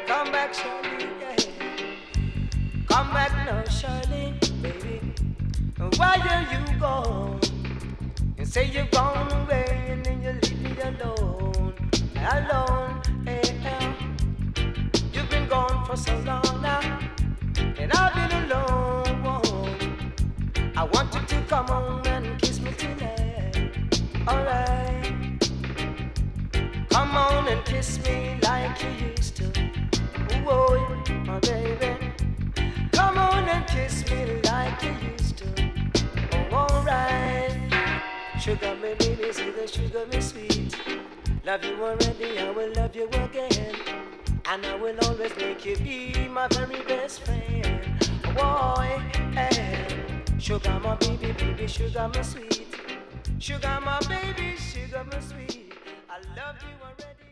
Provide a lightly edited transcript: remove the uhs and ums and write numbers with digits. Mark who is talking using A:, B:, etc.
A: Come back, Shirley, yeah. Come back now, Shirley, baby. Why are you gone? You say you've gone away and then you leave me alone, alone, yeah. You've been gone for so long now, and I've been alone. I want you to come on and kiss me tonight, alright. Come on and kiss me like you used to, oh, my baby. Come on and kiss me like you used to, oh, alright. Sugar me baby, say the sugar me sweet. Love you already, I will love you again. And I will always make you be my very best friend. Oh, boy, hey. Sugar my baby, baby, sugar my sweet. Sugar my baby, sugar my sweet. I love you already.